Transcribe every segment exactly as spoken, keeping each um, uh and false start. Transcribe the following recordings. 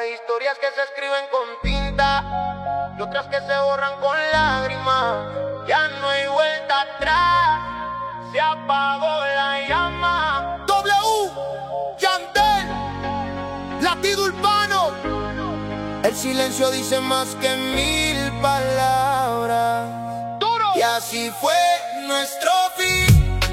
Hay historias que se escriben con tinta y otras que se borran con lágrimas. Ya no hay vuelta atrás, se apagó la llama. W, Yandel, latido urbano. El silencio dice más que mil palabras. Duro. Y así fue nuestro fin.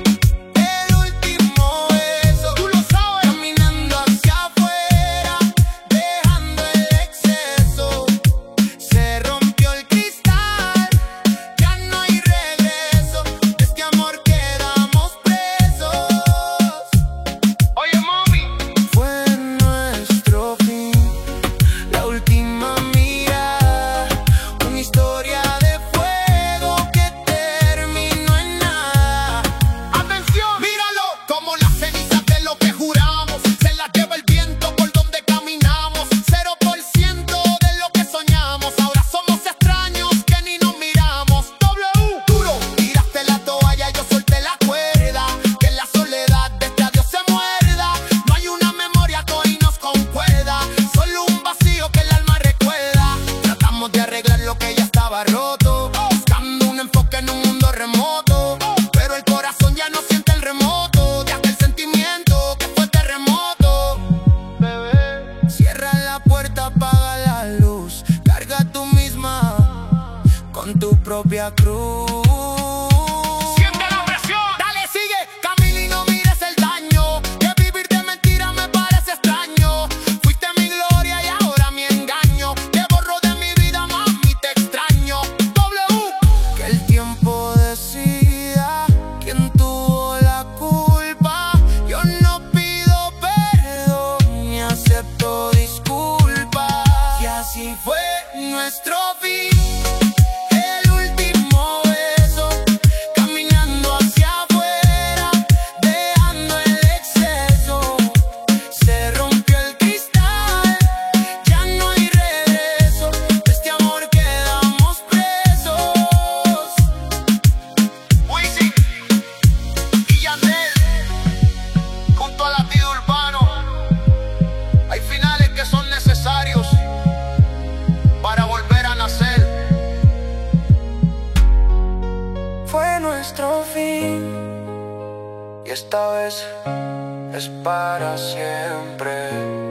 Roto, buscando un enfoque en un mundo remoto, pero el corazón ya no siente el remoto de aquel sentimiento que fue terremoto. Bebé, cierra la puerta, apaga la luz, carga tú misma con tu propia cruz. Así fue nuestro fin. El último beso, caminando hacia afuera, dejando el exceso. Se rompió el cristal, ya no hay regreso. De este amor quedamos presos. Wisin y Yandel, junto a Latido Urbano. Hay finales que son necesarios para volver a nacer. Fue nuestro fin y esta vez es para siempre.